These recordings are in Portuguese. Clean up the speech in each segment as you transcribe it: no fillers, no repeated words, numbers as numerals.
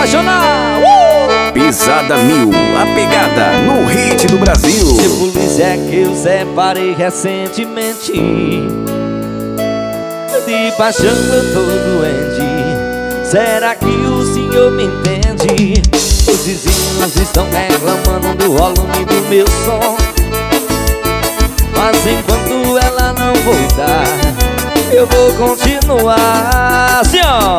apaixonar. Pisada Mil, a pegada no hit do Brasil. Se polícia é que eu separei recentemente, de paixão eu tô doente. Será que o senhor me entende? Os vizinhos estão reclamando do volume do meu som, mas enquanto ela não voltar, eu vou continuar assim, ó,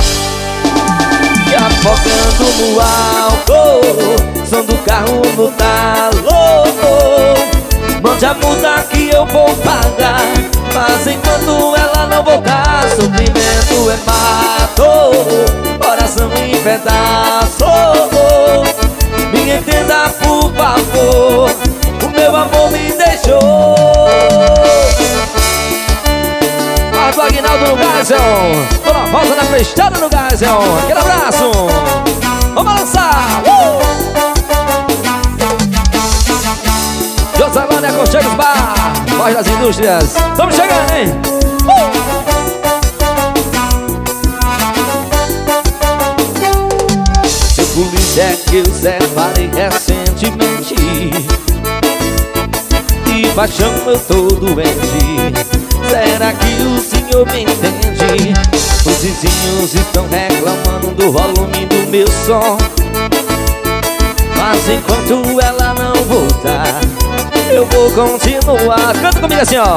afogando no álcool, som do carro no talo. Mande a multa que eu vou pagar, mas enquanto ela não voltar, sofrimento é mato, coração em pedaço. Me entenda por favor, o meu amor me deixou. Marco Aguinaldo no Geisel, Dona Rosa na fechada no Geisel. Aquele abraço, vamos lançar. Joselane Aconchegos Bar, Voz das Indústrias. Estamos chegando, hein? Seu polícia é que eu separei recentemente, de paixão eu tô doente. Será que o senhor me entende? Os vizinhos estão reclamando do volume do meu som, mas enquanto ela não voltar, eu vou continuar. Canta comigo assim, ó.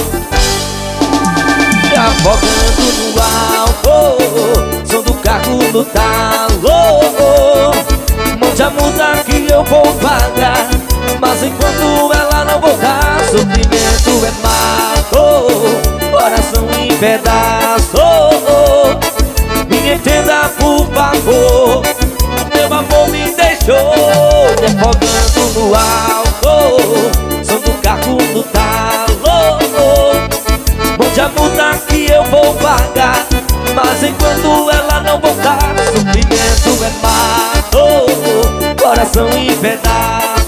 Afogando no álcool, som do carro no talo. Monte a multa que eu vou pagar, mas enquanto ela não voltar, sofrimento é mato, coração em pedaço. Me entenda por favor, meu amor me deixou. Me afogando no álcool, som do carro no talo. Monte a multa que eu vou pagar, mas enquanto ela não voltar, sofrimento é mato, coração em pedaço.